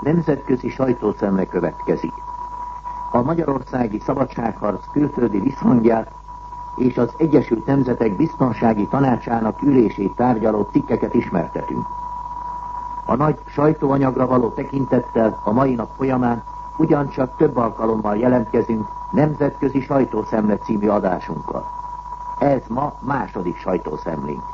nemzetközi sajtószemle következik. A magyarországi szabadságharc külföldi visszhangját és az Egyesült Nemzetek Biztonsági Tanácsának ülését tárgyaló cikkeket ismertetünk. A nagy sajtóanyagra való tekintettel a mai nap folyamán ugyancsak több alkalommal jelentkezünk Nemzetközi Sajtószemle című adásunkkal. Ez ma második sajtószemlénk.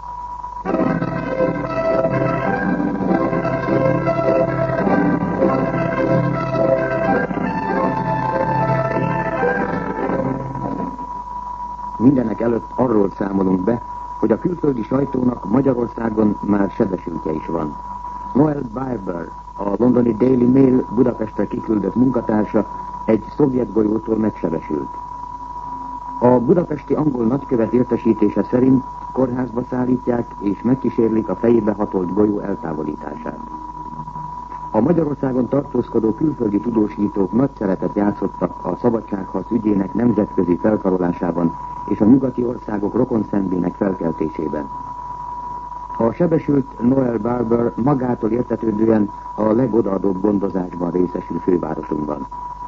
Mindenek előtt arról számolunk be, hogy a külföldi sajtónak Magyarországon már sebesültje is van. Noel Barber, a londoni Daily Mail Budapestre kiküldött munkatársa egy szovjet golyótól megsebesült. A budapesti angol nagykövet értesítése szerint kórházba szállítják és megkísérlik a fejébe hatolt golyó eltávolítását. A Magyarországon tartózkodó külföldi tudósítók nagy szerepet játszottak a szabadságharc ügyének nemzetközi felkarolásában és a nyugati országok rokonszenvének felkeltésében. A sebesült Noel Barber magától értetődően a legodaadóbb gondozásban részesül fővárosunkban.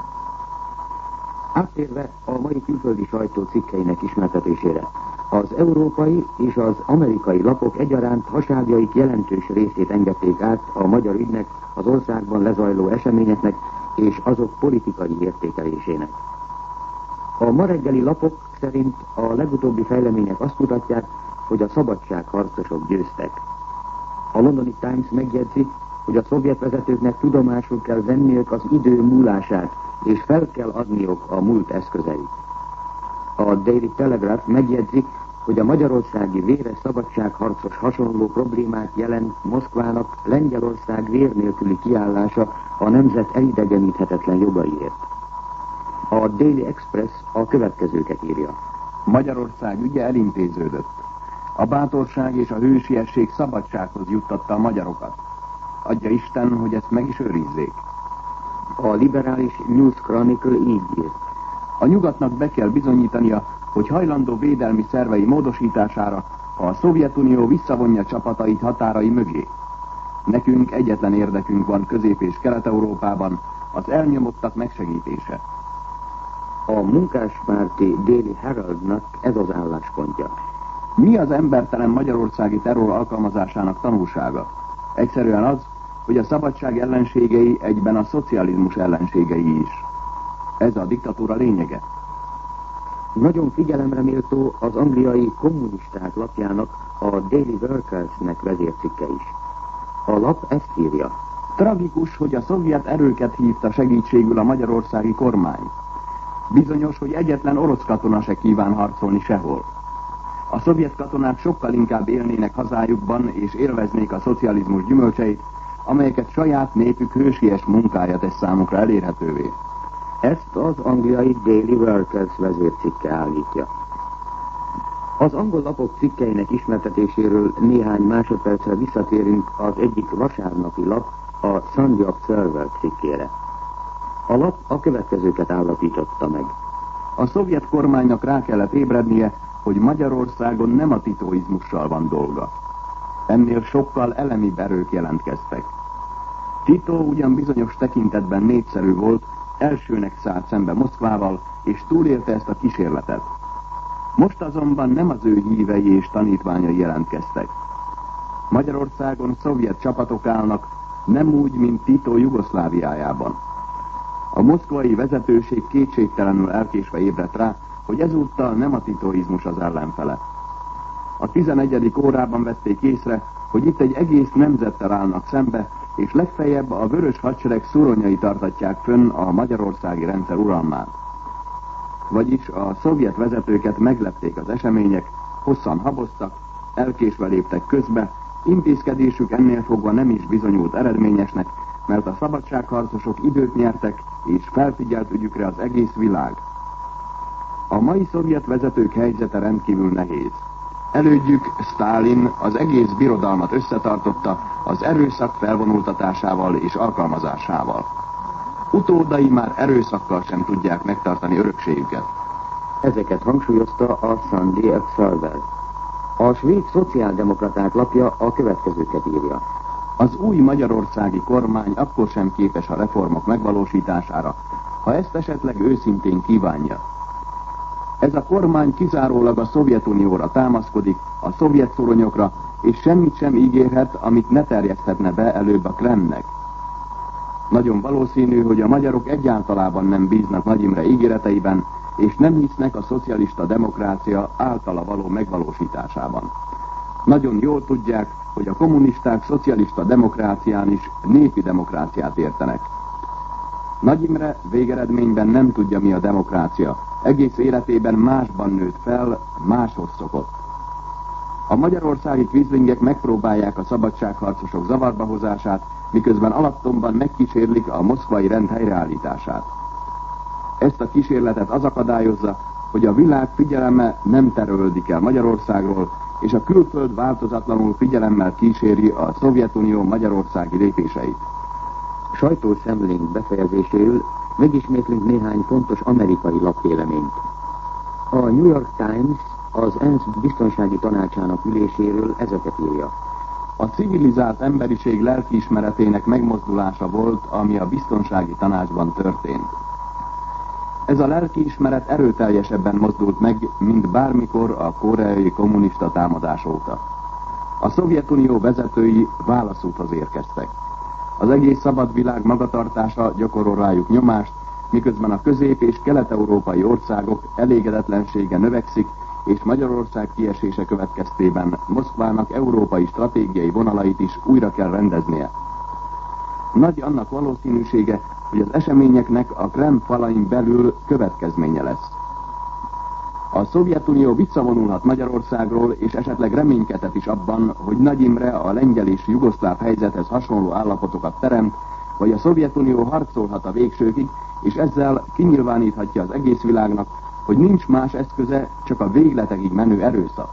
Áttérve a mai külföldi sajtó cikkeinek ismertetésére, az európai és az amerikai lapok egyaránt hasábjaik jelentős részét engedték át a magyar ügynek, az országban lezajló eseményeknek és azok politikai értékelésének. A ma reggeli lapok szerint a legutóbbi fejlemények azt mutatják, hogy a szabadságharcosok győztek. A London Times megjegyzi, hogy a szovjet vezetőknek tudomásul kell venniük az idő múlását, és fel kell adniuk a múlt eszközeit. A Daily Telegraph megjegyzi, hogy a magyarországi véres szabadságharcos hasonló problémát jelent Moszkvának Lengyelország vér nélküli kiállása a nemzet elidegeníthetetlen jogaiért. A Daily Express a következőket írja. Magyarország ügye elintéződött. A bátorság és a hősiesség szabadsághoz juttatta a magyarokat. Adja Isten, hogy ezt meg is őrizzék. A liberális News Chronicle így írt. A nyugatnak be kell bizonyítania, hogy hajlandó védelmi szervei módosítására, ha a Szovjetunió visszavonja csapatait határai mögé. Nekünk egyetlen érdekünk van Közép- és Kelet-Európában, az elnyomottak megsegítése. A munkáspárti Daily Heraldnak ez az álláspontja. Mi az embertelen magyarországi terror alkalmazásának tanulsága? Egyszerűen az, hogy a szabadság ellenségei egyben a szocializmus ellenségei is. Ez a diktatúra lényege. Nagyon figyelemre méltó az angliai kommunisták lapjának, a Daily Workersnek vezércikke is. A lap ezt írja. Tragikus, hogy a szovjet erőket hívta segítségül a magyarországi kormány. Bizonyos, hogy egyetlen orosz katona se kíván harcolni sehol. A szovjet katonák sokkal inkább élnének hazájukban és élveznék a szocializmus gyümölcseit, amelyeket saját népük hősies munkája tesz számukra elérhetővé. Ezt az angliai Daily Workers vezércikke állítja. Az angol lapok cikkeinek ismertetéséről néhány másodpercre visszatérünk az egyik vasárnapi lap, a Sunday Observer cikkére. A lap a következőket állapította meg. A szovjet kormánynak rá kellett ébrednie, hogy Magyarországon nem a titoizmussal van dolga. Ennél sokkal elemibb erők jelentkeztek. Tito ugyan bizonyos tekintetben népszerű volt, elsőnek szállt szembe Moszkvával, és túlélte ezt a kísérletet. Most azonban nem az ő hívei és tanítványai jelentkeztek. Magyarországon szovjet csapatok állnak, nem úgy, mint Tito Jugoszláviájában. A moszkvai vezetőség kétségtelenül elkésve ébredt rá, hogy ezúttal nem a titoizmus az ellenfele. A 11. órában vették észre, hogy itt egy egész nemzettel állnak szembe, és legfeljebb a vörös hadsereg szuronyai tartatják fönn a magyarországi rendszer uralmát. Vagyis a szovjet vezetőket meglepték az események, hosszan haboztak, elkésve léptek közbe, intézkedésük ennél fogva nem is bizonyult eredményesnek, mert a szabadságharcosok időt nyertek, és felfigyelt ügyükre az egész világ. A mai szovjet vezetők helyzete rendkívül nehéz. Elődjük, Sztálin az egész birodalmat összetartotta az erőszak felvonultatásával és alkalmazásával. Utódai már erőszakkal sem tudják megtartani örökségüket. Ezeket hangsúlyozta a Sunday Observer. A svéd szociáldemokraták lapja a következőket írja. Az új magyarországi kormány akkor sem képes a reformok megvalósítására, ha ezt esetleg őszintén kívánja. Ez a kormány kizárólag a Szovjetunióra támaszkodik, a szovjet szoronyokra, és semmit sem ígérhet, amit ne terjeszthetne be előbb a Kremlnek. Nagyon valószínű, hogy a magyarok egyáltalában nem bíznak Nagy Imre ígéreteiben, és nem hisznek a szocialista demokrácia általa való megvalósításában. Nagyon jól tudják, hogy a kommunisták szocialista demokrácián is népi demokráciát értenek. Nagy Imre végeredményben nem tudja, mi a demokrácia. Egész életében másban nőtt fel, máshoz szokott. A magyarországi kvízlingek megpróbálják a szabadságharcosok zavarba hozását, miközben alattomban megkísérlik a moszkvai rend helyreállítását. Ezt a kísérletet az akadályozza, hogy a világ figyelme nem terelődik el Magyarországról, és a külföld változatlanul figyelemmel kíséri a Szovjetunió magyarországi lépéseit. Sajtószemlénk befejezéséül megismétlünk néhány fontos amerikai lapvéleményt. A New York Times az ENSZ biztonsági tanácsának üléséről ezeket írja. A civilizált emberiség lelkiismeretének megmozdulása volt, ami a biztonsági tanácsban történt. Ez a lelkiismeret erőteljesebben mozdult meg, mint bármikor a koreai kommunista támadás óta. A Szovjetunió vezetői válaszúthoz érkeztek. Az egész szabad világ magatartása gyakorol rájuk nyomást, miközben a közép- és kelet-európai országok elégedetlensége növekszik, és Magyarország kiesése következtében Moszkvának európai stratégiai vonalait is újra kell rendeznie. Nagy annak valószínűsége, hogy az eseményeknek a Kreml falain belül következménye lesz. A Szovjetunió visszavonulhat Magyarországról, és esetleg reménykedhet is abban, hogy Nagy Imre a lengyel és jugoszláv helyzethez hasonló állapotokat teremt, vagy a Szovjetunió harcolhat a végsőkig, és ezzel kinyilváníthatja az egész világnak, hogy nincs más eszköze, csak a végletekig menő erőszak.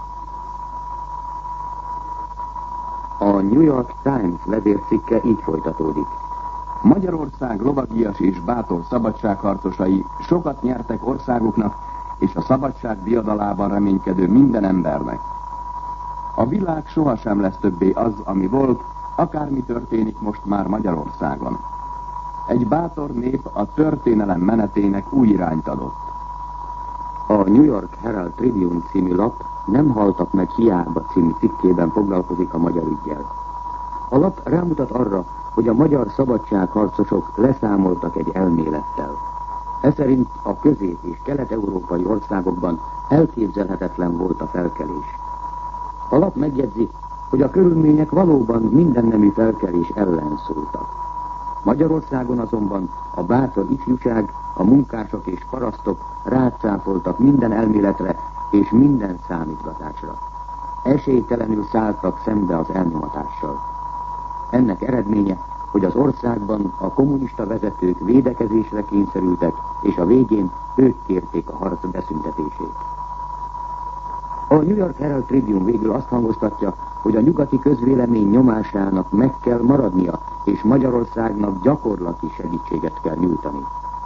A New York Times levélcikke így folytatódik. Magyarország lovagias és bátor szabadságharcosai sokat nyertek országuknak és a szabadság diadalában reménykedő minden embernek. A világ sohasem lesz többé az, ami volt, akármi történik most már Magyarországon. Egy bátor nép a történelem menetének új irányt adott. A New York Herald Tribune című lap Nem haltak meg hiába című cikkében foglalkozik a magyar üggyel. A lap rámutat arra, hogy a magyar szabadságharcosok leszámoltak egy elmélettel. Eszerint a közép- és kelet-európai országokban elképzelhetetlen volt a felkelés. A lap megjegyzi, hogy a körülmények valóban mindennemű felkelés ellen szóltak. Magyarországon azonban a bátor ifjúság, a munkások és parasztok rácáfoltak minden elméletre és minden számítgatásra. Esélytelenül szálltak szembe az elnyomatással. Ennek eredménye, hogy az országban a kommunista vezetők védekezésre kényszerültek, és a végén ők kérték a harc beszüntetését. A New York Herald Tribune végül azt hangoztatja, hogy a nyugati közvélemény nyomásának meg kell maradnia, és Magyarországnak gyakorlati segítséget kell nyújtani.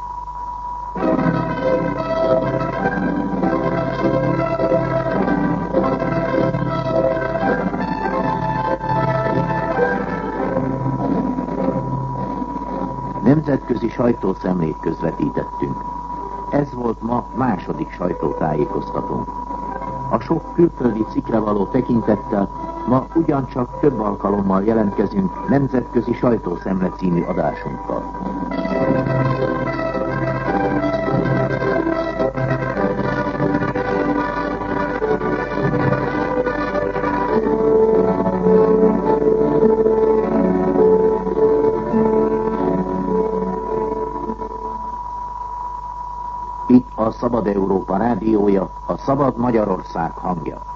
Nemzetközi sajtószemlét közvetítettünk. Ez volt ma második sajtótájékoztatónk. A sok külföldi cikkre való tekintettel ma ugyancsak több alkalommal jelentkezünk Nemzetközi Sajtószemle című adásunkkal. Itt a Szabad Európa rádiója, a Szabad Magyarország hangja.